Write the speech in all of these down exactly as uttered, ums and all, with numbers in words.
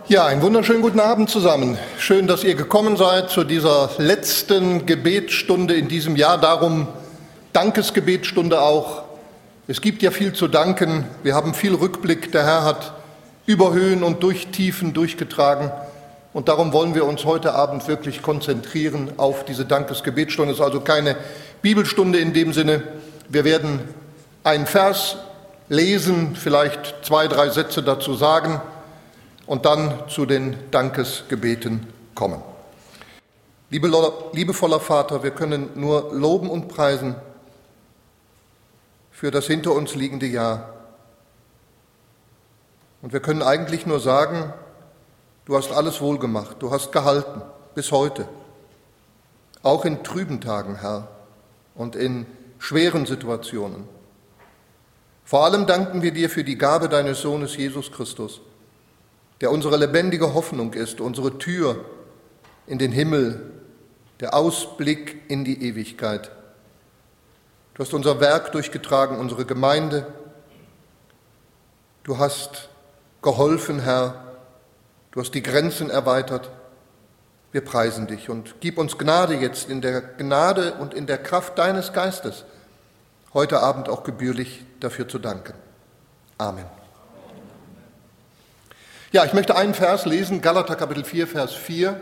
Ja, einen wunderschönen guten Abend zusammen. Schön, dass ihr gekommen seid zu dieser letzten Gebetsstunde in diesem Jahr. Darum Dankesgebetsstunde auch. Es gibt ja viel zu danken. Wir haben viel Rückblick. Der Herr hat über Höhen und durch Tiefen durchgetragen. Und darum wollen wir uns heute Abend wirklich konzentrieren auf diese Dankesgebetsstunde. Es ist also keine Bibelstunde in dem Sinne. Wir werden einen Vers lesen, vielleicht zwei, drei Sätze dazu sagen und dann zu den Dankesgebeten kommen. Liebe, liebevoller Vater, wir können nur loben und preisen für das hinter uns liegende Jahr. Und wir können eigentlich nur sagen, du hast alles wohlgemacht, du hast gehalten bis heute, auch in trüben Tagen, Herr, und in schweren Situationen. Vor allem danken wir dir für die Gabe deines Sohnes Jesus Christus, der unsere lebendige Hoffnung ist, unsere Tür in den Himmel, der Ausblick in die Ewigkeit. Du hast unser Werk durchgetragen, unsere Gemeinde. Du hast geholfen, Herr. Du hast die Grenzen erweitert. Wir preisen dich und gib uns Gnade jetzt in der Gnade und in der Kraft deines Geistes, heute Abend auch gebührlich dafür zu danken. Amen. Ja, ich möchte einen Vers lesen, Galater Kapitel vier, Vers vier.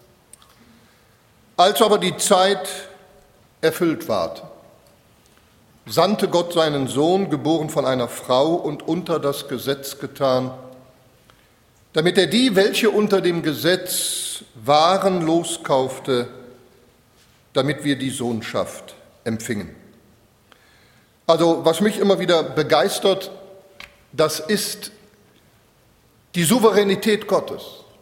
Als aber die Zeit erfüllt ward, sandte Gott seinen Sohn, geboren von einer Frau und unter das Gesetz getan, damit er die, welche unter dem Gesetz waren, loskaufte, damit wir die Sohnschaft empfingen. Also, was mich immer wieder begeistert, das ist die Souveränität Gottes.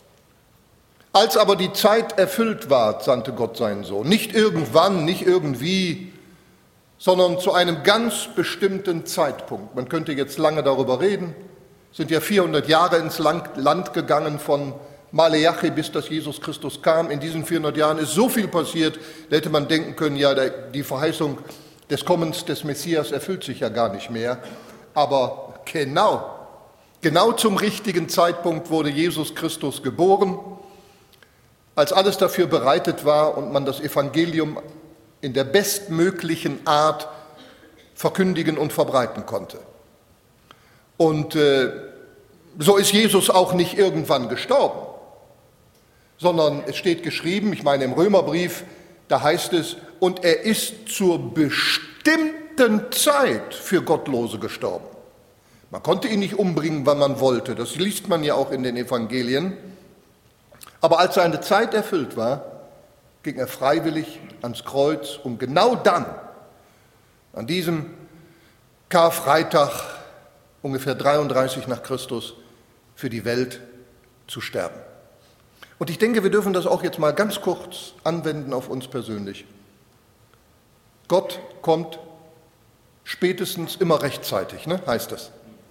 Als aber die Zeit erfüllt ward, sandte Gott seinen Sohn. Nicht irgendwann, nicht irgendwie, sondern zu einem ganz bestimmten Zeitpunkt. Man könnte jetzt lange darüber reden. Es sind ja vierhundert Jahre ins Land gegangen von Maleachi, bis das Jesus Christus kam. In diesen vierhundert Jahren ist so viel passiert, da hätte man denken können, ja, die Verheißung des Kommens des Messias erfüllt sich ja gar nicht mehr. Aber genau, genau zum richtigen Zeitpunkt wurde Jesus Christus geboren, als alles dafür bereitet war und man das Evangelium in der bestmöglichen Art verkündigen und verbreiten konnte. Und äh, so ist Jesus auch nicht irgendwann gestorben, sondern es steht geschrieben, ich meine im Römerbrief, da heißt es, und er ist zur bestimmten Zeit für Gottlose gestorben. Man konnte ihn nicht umbringen, wann man wollte, das liest man ja auch in den Evangelien. Aber als seine Zeit erfüllt war, ging er freiwillig ans Kreuz, um genau dann, an diesem Karfreitag, ungefähr dreiunddreißig nach Christus, für die Welt zu sterben. Und ich denke, wir dürfen das auch jetzt mal ganz kurz anwenden auf uns persönlich. Gott kommt spätestens immer rechtzeitig, ne, heißt es.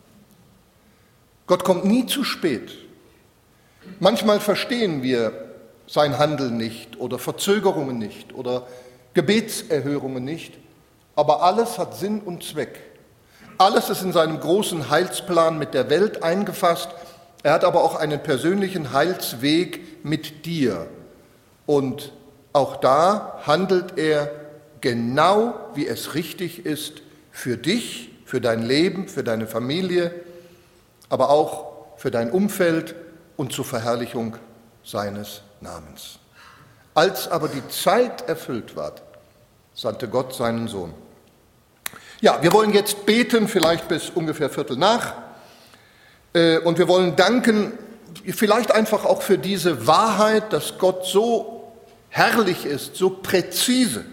Gott kommt nie zu spät. Manchmal verstehen wir sein Handeln nicht oder Verzögerungen nicht oder Gebetserhörungen nicht, aber alles hat Sinn und Zweck. Alles ist in seinem großen Heilsplan mit der Welt eingefasst. Er hat aber auch einen persönlichen Heilsweg mit dir. Und auch da handelt er genau, wie es richtig ist, für dich, für dein Leben, für deine Familie, aber auch für dein Umfeld und zur Verherrlichung seines Namens. Als aber die Zeit erfüllt ward, sandte Gott seinen Sohn. Ja, wir wollen jetzt beten, vielleicht bis ungefähr Viertel nach. Und wir wollen danken, vielleicht einfach auch für diese Wahrheit, dass Gott so herrlich ist, so präzise.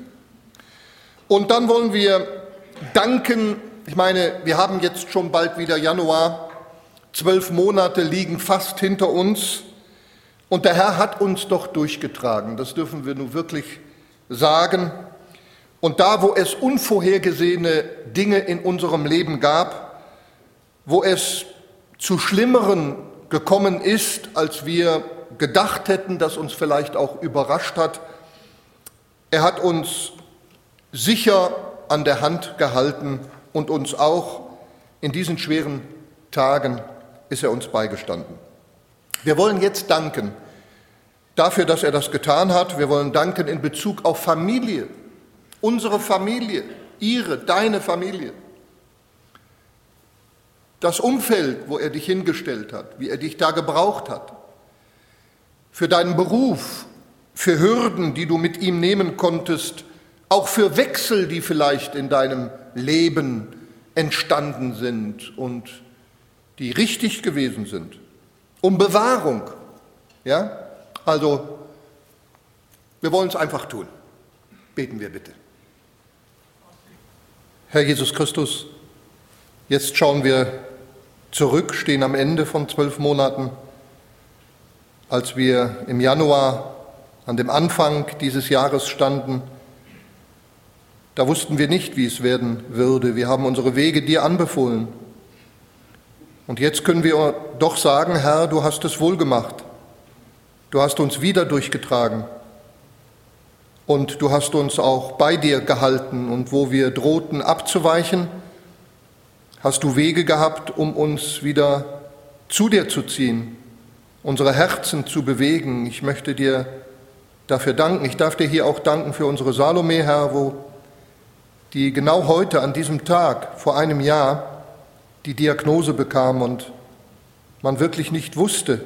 Und dann wollen wir danken, ich meine, wir haben jetzt schon bald wieder Januar, zwölf Monate liegen fast hinter uns und der Herr hat uns doch durchgetragen, das dürfen wir nun wirklich sagen. Und da, wo es unvorhergesehene Dinge in unserem Leben gab, wo es zu Schlimmeren gekommen ist, als wir gedacht hätten, das uns vielleicht auch überrascht hat, er hat uns sicher an der Hand gehalten und uns auch in diesen schweren Tagen ist er uns beigestanden. Wir wollen jetzt danken dafür, dass er das getan hat. Wir wollen danken in Bezug auf Familie, unsere Familie, ihre, deine Familie. Das Umfeld, wo er dich hingestellt hat, wie er dich da gebraucht hat. Für deinen Beruf, für Hürden, die du mit ihm nehmen konntest, auch für Wechsel, die vielleicht in deinem Leben entstanden sind und die richtig gewesen sind. Um Bewahrung. Ja? Also, wir wollen es einfach tun. Beten wir bitte. Herr Jesus Christus, jetzt schauen wir zurück, stehen am Ende von zwölf Monaten, als wir im Januar an dem Anfang dieses Jahres standen. Da wussten wir nicht, wie es werden würde. Wir haben unsere Wege dir anbefohlen. Und jetzt können wir doch sagen, Herr, du hast es wohl gemacht. Du hast uns wieder durchgetragen. Und du hast uns auch bei dir gehalten. Und wo wir drohten abzuweichen, hast du Wege gehabt, um uns wieder zu dir zu ziehen, unsere Herzen zu bewegen. Ich möchte dir dafür danken. Ich darf dir hier auch danken für unsere Salome, Herr, wo die genau heute an diesem Tag vor einem Jahr die Diagnose bekam und man wirklich nicht wusste,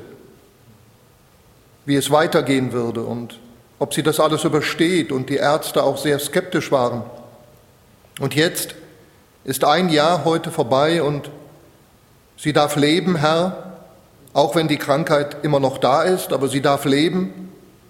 wie es weitergehen würde und ob sie das alles übersteht und die Ärzte auch sehr skeptisch waren. Und jetzt ist ein Jahr heute vorbei und sie darf leben, Herr, auch wenn die Krankheit immer noch da ist, aber sie darf leben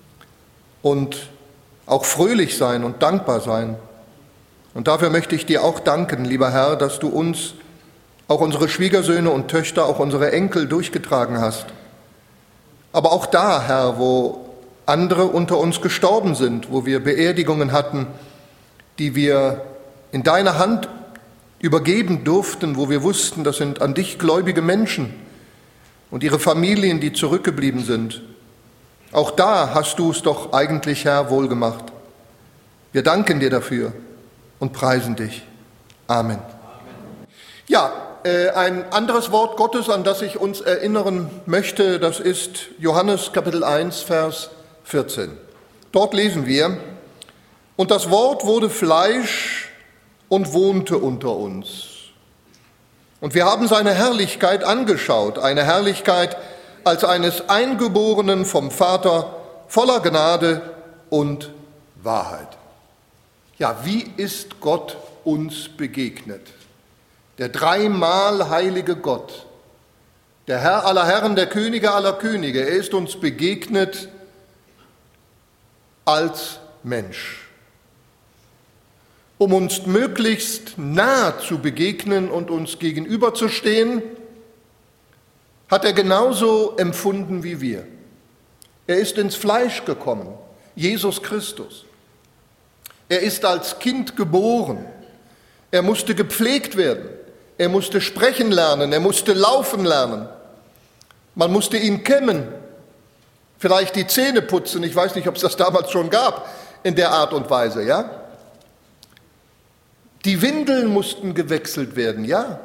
und auch fröhlich sein und dankbar sein. Und dafür möchte ich dir auch danken, lieber Herr, dass du uns, auch unsere Schwiegersöhne und Töchter, auch unsere Enkel durchgetragen hast. Aber auch da, Herr, wo andere unter uns gestorben sind, wo wir Beerdigungen hatten, die wir in deiner Hand übergeben durften, wo wir wussten, das sind an dich gläubige Menschen und ihre Familien, die zurückgeblieben sind. Auch da hast du es doch eigentlich, Herr, wohlgemacht. Wir danken dir dafür und preisen dich. Amen. Ja, äh, ein anderes Wort Gottes, an das ich uns erinnern möchte, das ist Johannes Kapitel eins, Vers vierzehn. Dort lesen wir, und das Wort wurde Fleisch und wohnte unter uns. Und wir haben seine Herrlichkeit angeschaut, eine Herrlichkeit als eines Eingeborenen vom Vater, voller Gnade und Wahrheit. Ja, wie ist Gott uns begegnet? Der dreimal heilige Gott, der Herr aller Herren, der Könige aller Könige, er ist uns begegnet als Mensch, um uns möglichst nah zu begegnen und uns gegenüberzustehen, hat er genauso empfunden wie wir. Er ist ins Fleisch gekommen, Jesus Christus. Er ist als Kind geboren. Er musste gepflegt werden. Er musste sprechen lernen. Er musste laufen lernen. Man musste ihn kämmen, vielleicht die Zähne putzen. Ich weiß nicht, ob es das damals schon gab in der Art und Weise, ja? Die Windeln mussten gewechselt werden, ja?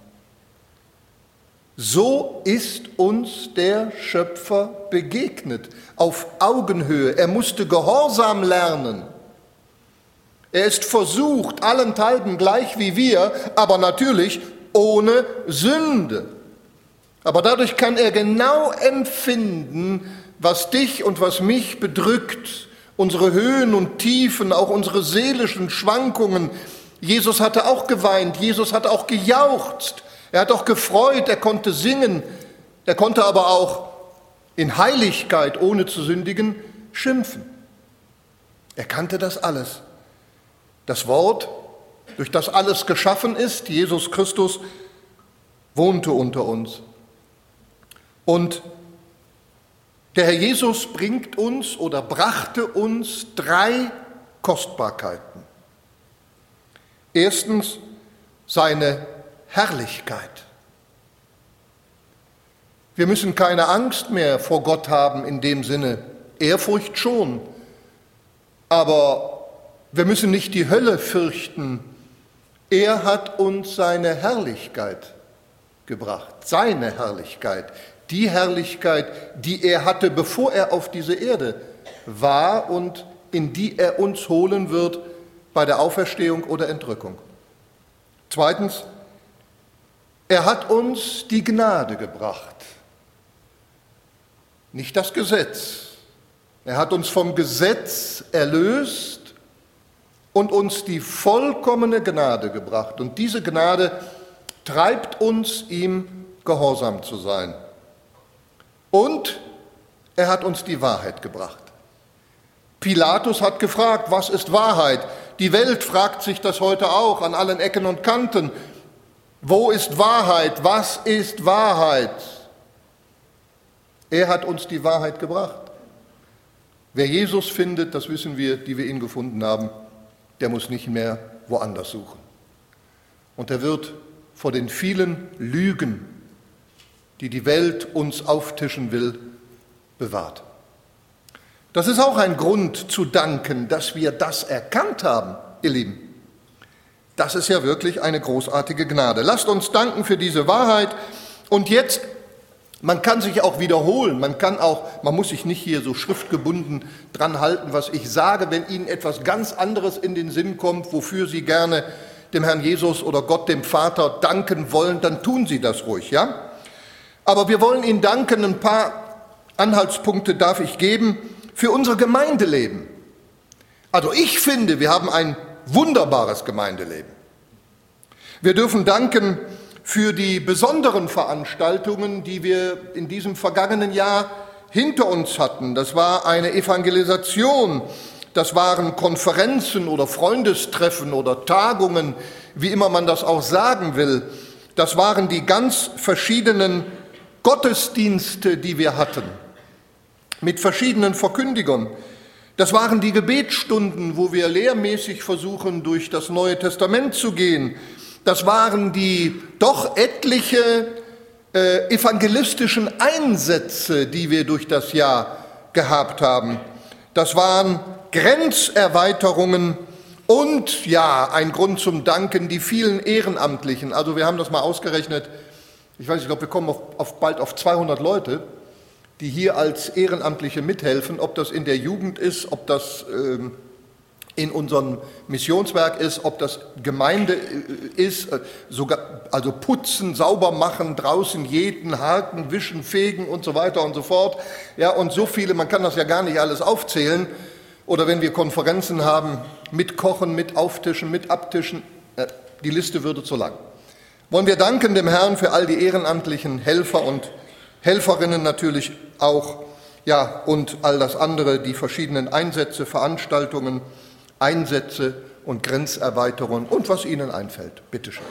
So ist uns der Schöpfer begegnet, auf Augenhöhe. Er musste Gehorsam lernen. Er ist versucht, allenthalben gleich wie wir, aber natürlich ohne Sünde. Aber dadurch kann er genau empfinden, was dich und was mich bedrückt, unsere Höhen und Tiefen, auch unsere seelischen Schwankungen. Jesus hatte auch geweint, Jesus hat auch gejauchzt, er hat auch gefreut, er konnte singen, er konnte aber auch in Heiligkeit, ohne zu sündigen, schimpfen. Er kannte das alles. Das Wort, durch das alles geschaffen ist, Jesus Christus, wohnte unter uns. Und der Herr Jesus bringt uns oder brachte uns drei Kostbarkeiten. Erstens seine Herrlichkeit. Wir müssen keine Angst mehr vor Gott haben in dem Sinne, Ehrfurcht schon, aber wir müssen nicht die Hölle fürchten. Er hat uns seine Herrlichkeit gebracht, seine Herrlichkeit, die Herrlichkeit, die er hatte, bevor er auf diese Erde war und in die er uns holen wird bei der Auferstehung oder Entrückung. Zweitens, er hat uns die Gnade gebracht, nicht das Gesetz. Er hat uns vom Gesetz erlöst und uns die vollkommene Gnade gebracht. Und diese Gnade treibt uns, ihm gehorsam zu sein. Und er hat uns die Wahrheit gebracht. Pilatus hat gefragt, was ist Wahrheit? Die Welt fragt sich das heute auch an allen Ecken und Kanten. Wo ist Wahrheit? Was ist Wahrheit? Er hat uns die Wahrheit gebracht. Wer Jesus findet, das wissen wir, die wir ihn gefunden haben, der muss nicht mehr woanders suchen. Und er wird vor den vielen Lügen, die die Welt uns auftischen will, bewahrt. Das ist auch ein Grund zu danken, dass wir das erkannt haben, ihr Lieben. Das ist ja wirklich eine großartige Gnade. Lasst uns danken für diese Wahrheit. Und jetzt, man kann sich auch wiederholen, man kann auch, man muss sich nicht hier so schriftgebunden dran halten, was ich sage. Wenn Ihnen etwas ganz anderes in den Sinn kommt, wofür Sie gerne dem Herrn Jesus oder Gott, dem Vater, danken wollen, dann tun Sie das ruhig, ja? Aber wir wollen Ihnen danken, ein paar Anhaltspunkte darf ich geben für unser Gemeindeleben. Also ich finde, wir haben ein wunderbares Gemeindeleben. Wir dürfen danken für die besonderen Veranstaltungen, die wir in diesem vergangenen Jahr hinter uns hatten. Das war eine Evangelisation, das waren Konferenzen oder Freundestreffen oder Tagungen, wie immer man das auch sagen will. Das waren die ganz verschiedenen Gottesdienste, die wir hatten, mit verschiedenen Verkündigern. Das waren die Gebetsstunden, wo wir lehrmäßig versuchen, durch das Neue Testament zu gehen. Das waren die doch etliche äh, evangelistischen Einsätze, die wir durch das Jahr gehabt haben. Das waren Grenzerweiterungen und, ja, ein Grund zum Danken, die vielen Ehrenamtlichen. Also wir haben das mal ausgerechnet, ich weiß, ich glaube, wir kommen auf, auf bald auf zweihundert Leute, die hier als Ehrenamtliche mithelfen, ob das in der Jugend ist, ob das ähm, in unserem Missionswerk ist, ob das Gemeinde ist, sogar, also putzen, sauber machen, draußen jäten, haken, wischen, fegen und so weiter und so fort. Ja, und so viele, man kann das ja gar nicht alles aufzählen. Oder wenn wir Konferenzen haben, mit Kochen, mit Auftischen, mit Abtischen, die Liste würde zu lang. Wollen wir danken dem Herrn für all die ehrenamtlichen Helfer und Helferinnen natürlich auch, ja, und all das andere, die verschiedenen Einsätze, Veranstaltungen, Einsätze und Grenzerweiterungen und was Ihnen einfällt. Bitte schön.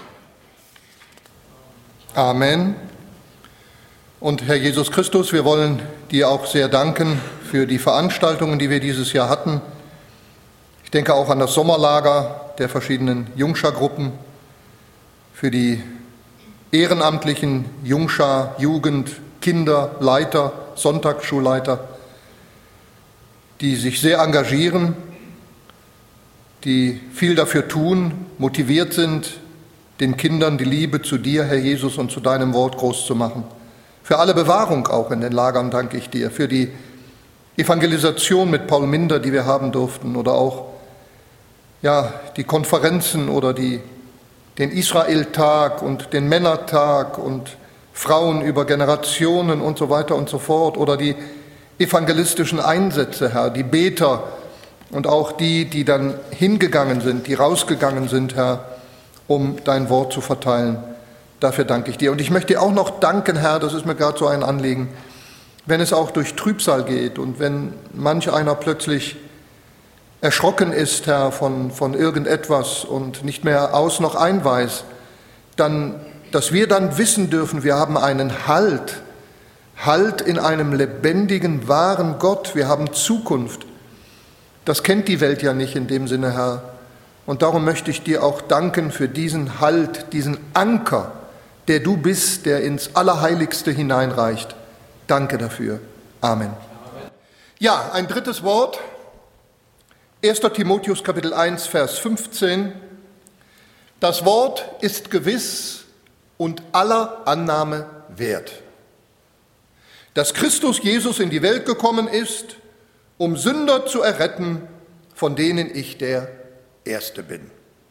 Amen. Und Herr Jesus Christus, wir wollen dir auch sehr danken für die Veranstaltungen, die wir dieses Jahr hatten. Ich denke auch an das Sommerlager der verschiedenen Jungschar-Gruppen, für die ehrenamtlichen Jungschar, Jugend, Kinder, Leiter, Sonntagsschulleiter, die sich sehr engagieren, die viel dafür tun, motiviert sind, den Kindern die Liebe zu dir, Herr Jesus, und zu deinem Wort groß zu machen. Für alle Bewahrung auch in den Lagern danke ich dir, für die Evangelisation mit Paul Minder, die wir haben durften, oder auch ja, die Konferenzen oder die, den Israel-Tag und den Männertag und Frauen über Generationen und so weiter und so fort, oder die evangelistischen Einsätze, Herr, die Beter und auch die, die dann hingegangen sind, die rausgegangen sind, Herr, um dein Wort zu verteilen. Dafür danke ich dir. Und ich möchte dir auch noch danken, Herr, das ist mir gerade so ein Anliegen, wenn es auch durch Trübsal geht und wenn manch einer plötzlich erschrocken ist, Herr, von, von irgendetwas und nicht mehr aus noch ein weiß, dann, dass wir dann wissen dürfen, wir haben einen Halt, Halt in einem lebendigen, wahren Gott, wir haben Zukunft. Das kennt die Welt ja nicht in dem Sinne, Herr. Und darum möchte ich dir auch danken für diesen Halt, diesen Anker, der du bist, der ins Allerheiligste hineinreicht. Danke dafür. Amen. Ja, ein drittes Wort. erster Timotheus Kapitel eins, Vers fünfzehn. Das Wort ist gewiss und aller Annahme wert. dass Christus Jesus in die Welt gekommen ist, um Sünder zu erretten, von denen ich der Erste bin.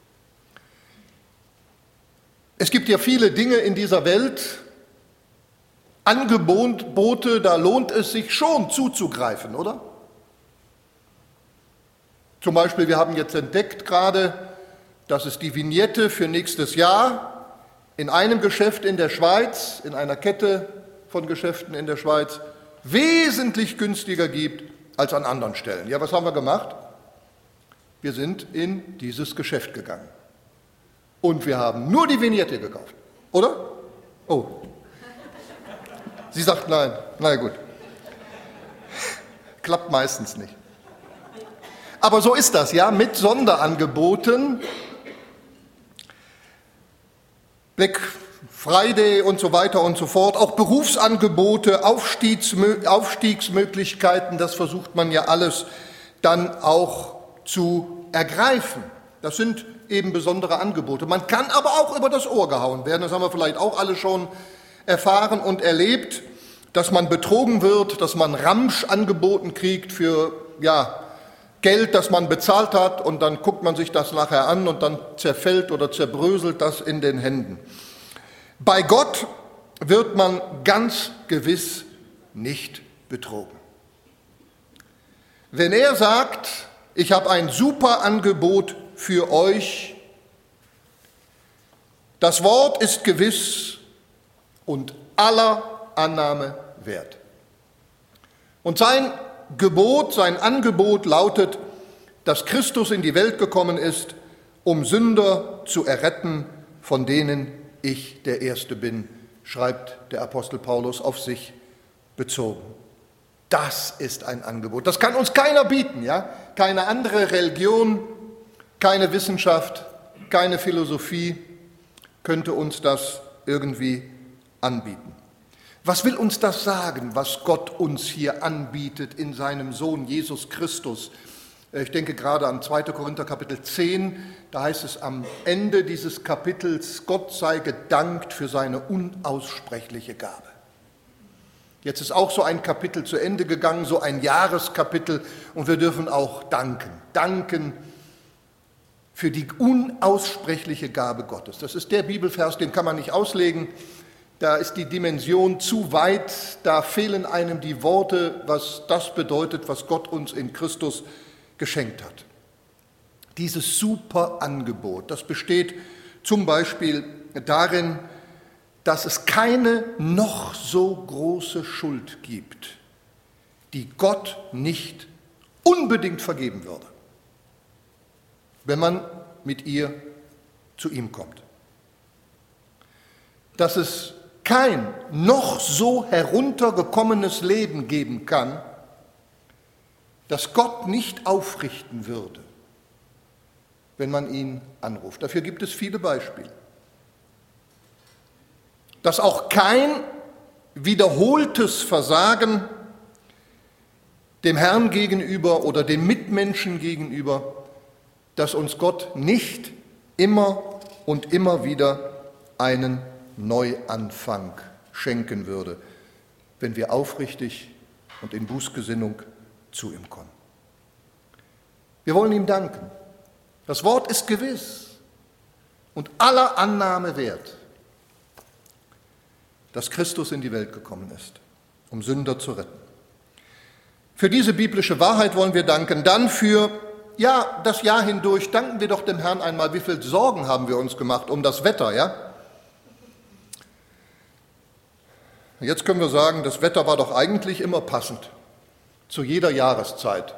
Es gibt ja viele Dinge in dieser Welt, Angebote, da lohnt es sich schon zuzugreifen, oder? Zum Beispiel, wir haben jetzt entdeckt gerade, dass es die Vignette für nächstes Jahr in einem Geschäft in der Schweiz, in einer Kette von Geschäften in der Schweiz, wesentlich günstiger gibt als an anderen Stellen. Ja, was haben wir gemacht? Wir sind in dieses Geschäft gegangen. Und wir haben nur die Vignette gekauft, oder? Oh. Sie sagt nein. Na gut. Klappt meistens nicht. Aber so ist das, ja, mit Sonderangeboten, Black Friday und so weiter und so fort, auch Berufsangebote, Aufstiegsmö- Aufstiegsmöglichkeiten, das versucht man ja alles dann auch zu ergreifen. Das sind eben besondere Angebote. Man kann aber auch über das Ohr gehauen werden, das haben wir vielleicht auch alle schon erfahren und erlebt, dass man betrogen wird, dass man Ramsch angeboten kriegt für, ja, Geld, das man bezahlt hat, und dann guckt man sich das nachher an und dann zerfällt oder zerbröselt das in den Händen. Bei Gott wird man ganz gewiss nicht betrogen. Wenn er sagt, ich habe ein super Angebot für euch, das Wort ist gewiss und aller Annahme wert. Und sein Gebot, sein Angebot lautet, dass Christus in die Welt gekommen ist, um Sünder zu erretten, von denen ich der Erste bin, schreibt der Apostel Paulus auf sich bezogen. Das ist ein Angebot. Das kann uns keiner bieten, ja? Keine andere Religion, keine Wissenschaft, keine Philosophie könnte uns das irgendwie anbieten. Was will uns das sagen, was Gott uns hier anbietet in seinem Sohn Jesus Christus? Ich denke gerade an zweiter Korinther Kapitel zehn, da heißt es am Ende dieses Kapitels, Gott sei gedankt für seine unaussprechliche Gabe. Jetzt ist auch so ein Kapitel zu Ende gegangen, so ein Jahreskapitel, und wir dürfen auch danken. Danken für die unaussprechliche Gabe Gottes. Das ist der Bibelvers, den kann man nicht auslegen. Da ist die Dimension zu weit, da fehlen einem die Worte, was das bedeutet, was Gott uns in Christus geschenkt hat. Dieses super Angebot, das besteht zum Beispiel darin, dass es keine noch so große Schuld gibt, die Gott nicht unbedingt vergeben würde, wenn man mit ihr zu ihm kommt. Dass es kein noch so heruntergekommenes Leben geben kann, das Gott nicht aufrichten würde, wenn man ihn anruft. Dafür gibt es viele Beispiele. Dass auch kein wiederholtes Versagen dem Herrn gegenüber oder den Mitmenschen gegenüber, dass uns Gott nicht immer und immer wieder einen Neuanfang schenken würde, wenn wir aufrichtig und in Bußgesinnung zu ihm kommen. Wir wollen ihm danken. Das Wort ist gewiss und aller Annahme wert, dass Christus in die Welt gekommen ist, um Sünder zu retten. Für diese biblische Wahrheit wollen wir danken. Dann für, ja, das Jahr hindurch danken wir doch dem Herrn einmal, wie viel Sorgen haben wir uns gemacht um das Wetter, ja? Jetzt können wir sagen, das Wetter war doch eigentlich immer passend, zu jeder Jahreszeit.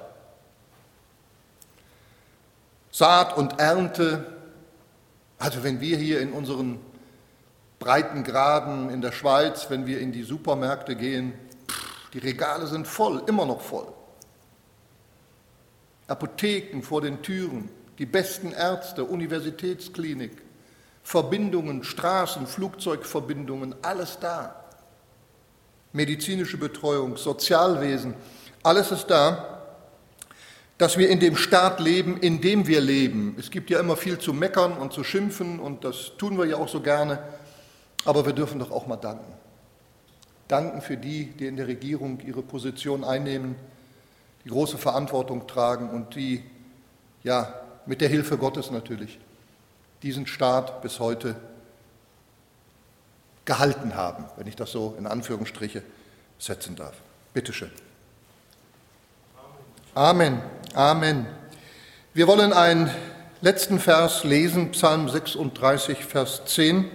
Saat und Ernte, also wenn wir hier in unseren Breitengraden in der Schweiz, wenn wir in die Supermärkte gehen, die Regale sind voll, immer noch voll. Apotheken vor den Türen, die besten Ärzte, Universitätsklinik, Verbindungen, Straßen, Flugzeugverbindungen, alles da. Medizinische Betreuung, Sozialwesen, alles ist da, dass wir in dem Staat leben, in dem wir leben. Es gibt ja immer viel zu meckern und zu schimpfen und das tun wir ja auch so gerne, aber wir dürfen doch auch mal danken. danken für die, die in der Regierung ihre Position einnehmen, die große Verantwortung tragen und die, ja, mit der Hilfe Gottes natürlich, diesen Staat bis heute gehalten haben, wenn ich das so in Anführungsstriche setzen darf. Bitte schön. Amen. Amen. Wir wollen einen letzten Vers lesen, Psalm sechsunddreißig, Vers zehn.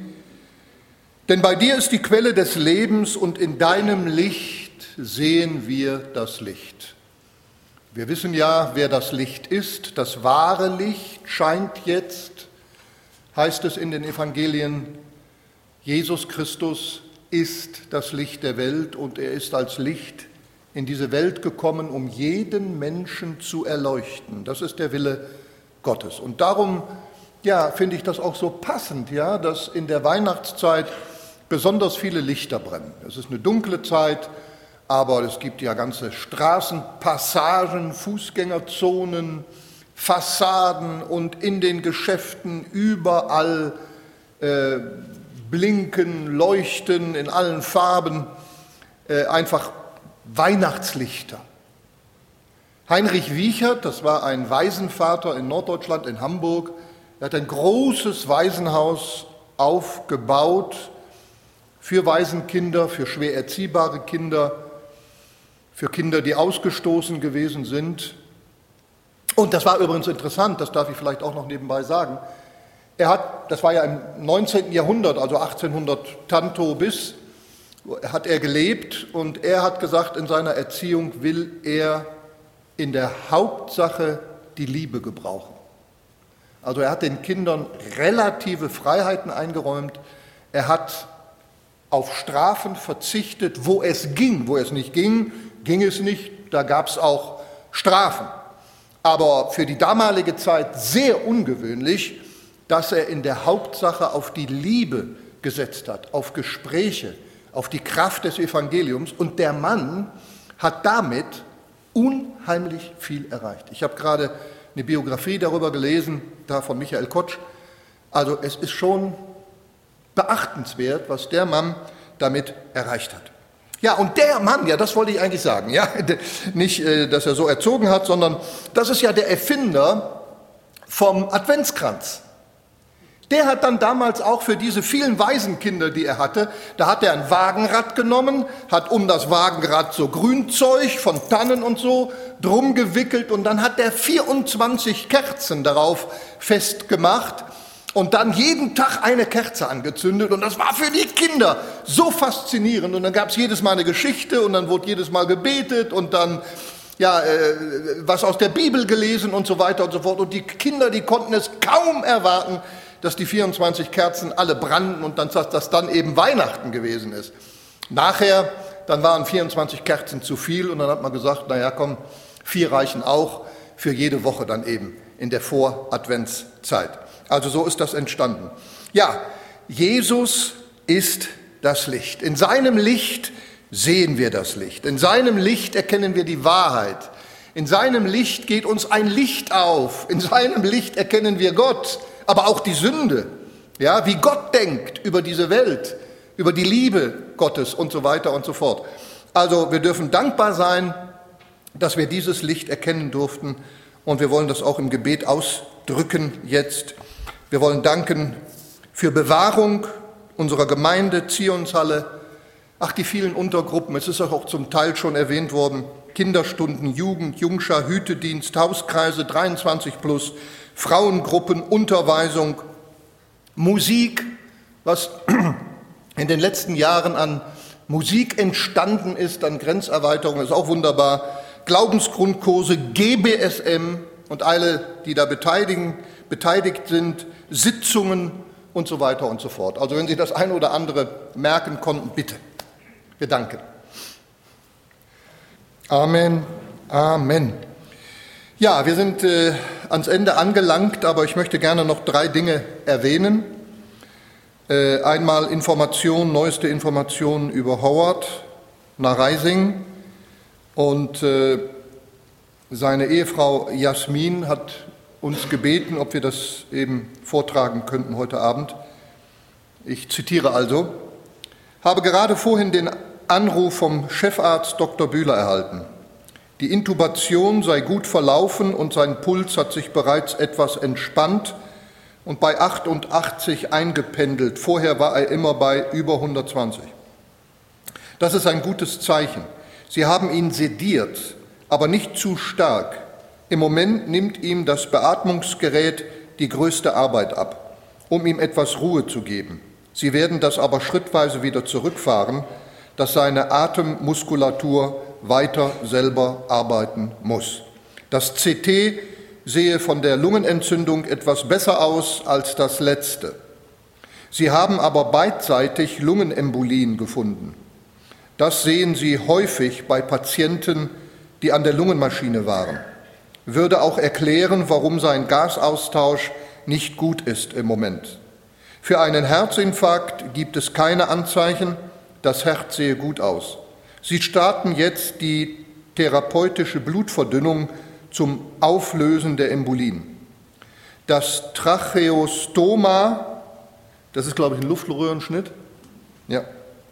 Denn bei dir ist die Quelle des Lebens und in deinem Licht sehen wir das Licht. Wir wissen ja, wer das Licht ist. Das wahre Licht scheint jetzt, heißt es in den Evangelien. Jesus Christus ist das Licht der Welt und er ist als Licht in diese Welt gekommen, um jeden Menschen zu erleuchten. Das ist der Wille Gottes. Und darum, ja, finde ich das auch so passend, ja, dass in der Weihnachtszeit besonders viele Lichter brennen. Es ist eine dunkle Zeit, aber es gibt ja ganze Straßenpassagen, Fußgängerzonen, Fassaden und in den Geschäften überall äh, blinken, leuchten in allen Farben, äh, einfach Weihnachtslichter. Heinrich Wiechert, das war ein Waisenvater in Norddeutschland, in Hamburg, er hat ein großes Waisenhaus aufgebaut für Waisenkinder, für schwer erziehbare Kinder, für Kinder, die ausgestoßen gewesen sind. Und das war übrigens interessant, das darf ich vielleicht auch noch nebenbei sagen. Er hat, das war ja im neunzehnten Jahrhundert, also achtzehnhundert Tanto bis, hat er gelebt und er hat gesagt, in seiner Erziehung will er in der Hauptsache die Liebe gebrauchen. Also er hat den Kindern relative Freiheiten eingeräumt, er hat auf Strafen verzichtet, wo es ging. Wo es nicht ging, ging es nicht, da gab es auch Strafen. Aber für die damalige Zeit sehr ungewöhnlich, dass er in der Hauptsache auf die Liebe gesetzt hat, auf Gespräche, auf die Kraft des Evangeliums. Und der Mann hat damit unheimlich viel erreicht. Ich habe gerade eine Biografie darüber gelesen, da von Michael Kotsch. Also es ist schon beachtenswert, was der Mann damit erreicht hat. Ja, und der Mann, ja, das wollte ich eigentlich sagen, ja, nicht, dass er so erzogen hat, sondern das ist ja der Erfinder vom Adventskranz. Der hat dann damals auch für diese vielen Waisenkinder, die er hatte, da hat er ein Wagenrad genommen, hat um das Wagenrad so Grünzeug von Tannen und so drum gewickelt und dann hat er vierundzwanzig Kerzen darauf festgemacht und dann jeden Tag eine Kerze angezündet und das war für die Kinder so faszinierend und dann gab es jedes Mal eine Geschichte und dann wurde jedes Mal gebetet und dann ja, äh, was aus der Bibel gelesen und so weiter und so fort und die Kinder, die konnten es kaum erwarten, dass die vierundzwanzig Kerzen alle brannten und dann, dass das dann eben Weihnachten gewesen ist. Nachher, dann waren vierundzwanzig Kerzen zu viel und dann hat man gesagt, naja komm, vier reichen auch für jede Woche dann eben in der Vor-Adventszeit. Also so ist das entstanden. Ja, Jesus ist das Licht. In seinem Licht sehen wir das Licht. In seinem Licht erkennen wir die Wahrheit. In seinem Licht geht uns ein Licht auf. In seinem Licht erkennen wir Gott, aber auch die Sünde. Ja, wie Gott denkt über diese Welt, über die Liebe Gottes und so weiter und so fort. Also wir dürfen dankbar sein, dass wir dieses Licht erkennen durften und wir wollen das auch im Gebet ausdrücken jetzt. Wir wollen danken für Bewahrung unserer Gemeinde, Zionshalle, ach die vielen Untergruppen, es ist auch zum Teil schon erwähnt worden, Kinderstunden, Jugend, Jungschar, Hütedienst, Hauskreise dreiundzwanzig plus, Frauengruppen, Unterweisung, Musik, was in den letzten Jahren an Musik entstanden ist, an Grenzerweiterung, ist auch wunderbar, Glaubensgrundkurse, G B S M und alle, die da beteiligen, beteiligt sind, Sitzungen und so weiter und so fort. Also wenn Sie das eine oder andere merken konnten, bitte. Wir danken. Amen, Amen. Ja, wir sind äh, ans Ende angelangt, aber ich möchte gerne noch drei Dinge erwähnen. Äh, einmal Information, neueste Informationen über Howard Nareising und äh, seine Ehefrau Jasmin hat uns gebeten, ob wir das eben vortragen könnten heute Abend. Ich zitiere also: Habe gerade vorhin den Anruf vom Chefarzt Doktor Bühler erhalten. Die Intubation sei gut verlaufen und sein Puls hat sich bereits etwas entspannt und bei achtundachtzig eingependelt. Vorher war er immer bei über hundertzwanzig. Das ist ein gutes Zeichen. Sie haben ihn sediert, aber nicht zu stark. Im Moment nimmt ihm das Beatmungsgerät die größte Arbeit ab, um ihm etwas Ruhe zu geben. Sie werden das aber schrittweise wieder zurückfahren, dass seine Atemmuskulatur weiter selber arbeiten muss. Das C T sehe von der Lungenentzündung etwas besser aus als das letzte. Sie haben aber beidseitig Lungenembolien gefunden. Das sehen Sie häufig bei Patienten, die an der Lungenmaschine waren. Würde auch erklären, warum sein Gasaustausch nicht gut ist im Moment. Für einen Herzinfarkt gibt es keine Anzeichen, das Herz sehe gut aus. Sie starten jetzt die therapeutische Blutverdünnung zum Auflösen der Embolien. Das Tracheostoma, das ist, glaube ich, ein Luftröhrenschnitt, ja,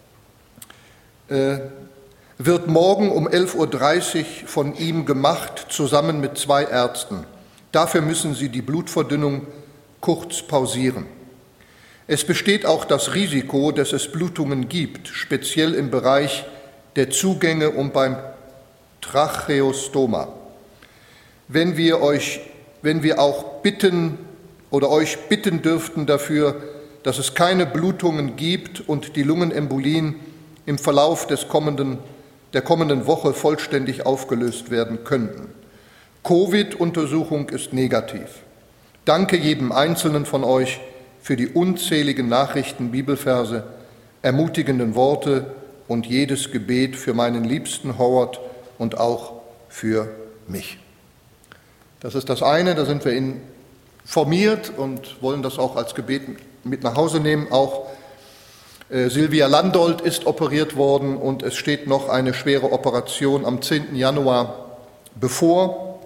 äh, wird morgen um elf Uhr dreißig von ihm gemacht, zusammen mit zwei Ärzten. Dafür müssen Sie die Blutverdünnung kurz pausieren. Es besteht auch das Risiko, dass es Blutungen gibt, speziell im Bereich der Zugänge und beim Tracheostoma. Wenn wir euch, wenn wir auch bitten oder euch bitten dürften dafür, dass es keine Blutungen gibt und die Lungenembolien im Verlauf des kommenden, der kommenden Woche vollständig aufgelöst werden könnten. Covid-Untersuchung ist negativ. Danke jedem Einzelnen von euch für die unzähligen Nachrichten, Bibelverse, ermutigenden Worte und jedes Gebet für meinen liebsten Howard und auch für mich. Das ist das eine, da sind wir informiert und wollen das auch als Gebet mit nach Hause nehmen. Auch äh, Silvia Landolt ist operiert worden und es steht noch eine schwere Operation am zehnten Januar bevor.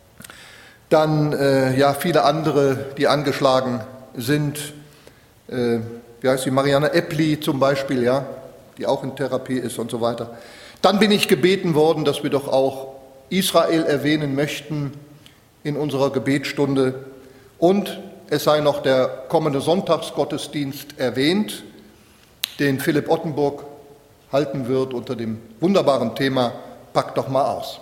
Dann äh, ja viele andere, die angeschlagen sind, äh, wie heißt sie, Marianne Eppli zum Beispiel, ja, die auch in Therapie ist und so weiter. Dann bin ich gebeten worden, dass wir doch auch Israel erwähnen möchten in unserer Gebetsstunde. Und es sei noch der kommende Sonntagsgottesdienst erwähnt, den Philipp Ottenburg halten wird unter dem wunderbaren Thema Pack doch mal aus.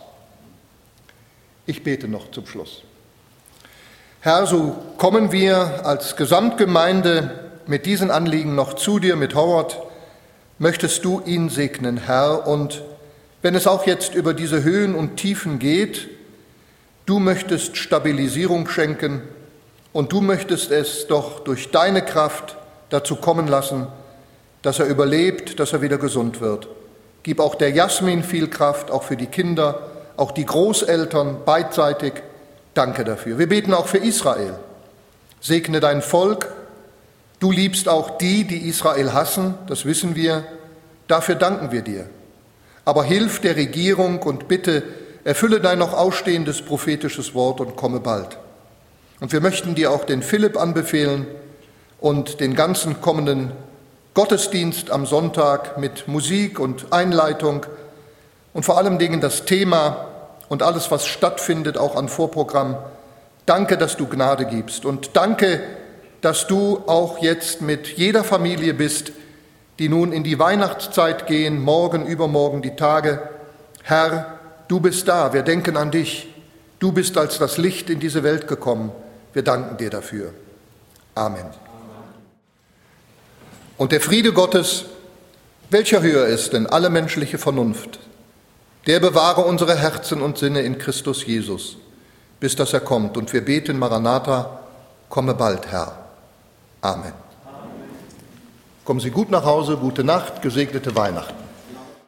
Ich bete noch zum Schluss. Herr, so kommen wir als Gesamtgemeinde mit diesen Anliegen noch zu dir, mit Howard. Möchtest du ihn segnen, Herr, und wenn es auch jetzt über diese Höhen und Tiefen geht, du möchtest Stabilisierung schenken und du möchtest es doch durch deine Kraft dazu kommen lassen, dass er überlebt, dass er wieder gesund wird. Gib auch der Jasmin viel Kraft, auch für die Kinder, auch die Großeltern beidseitig. Danke dafür. Wir beten auch für Israel. Segne dein Volk. Du liebst auch die, die Israel hassen, das wissen wir. Dafür danken wir dir. Aber hilf der Regierung und bitte, erfülle dein noch ausstehendes prophetisches Wort und komme bald. Und wir möchten dir auch den Philipp anbefehlen und den ganzen kommenden Gottesdienst am Sonntag mit Musik und Einleitung und vor allen Dingen das Thema und alles, was stattfindet, auch an Vorprogramm. Danke, dass du Gnade gibst und danke, dass du auch jetzt mit jeder Familie bist, die nun in die Weihnachtszeit gehen, morgen, übermorgen die Tage. Herr, du bist da, wir denken an dich. Du bist als das Licht in diese Welt gekommen. Wir danken dir dafür. Amen. Und der Friede Gottes, welcher höher ist denn alle menschliche Vernunft, der bewahre unsere Herzen und Sinne in Christus Jesus, bis dass er kommt. Und wir beten, Maranatha, komme bald, Herr. Amen. Amen. Kommen Sie gut nach Hause, gute Nacht, gesegnete Weihnachten.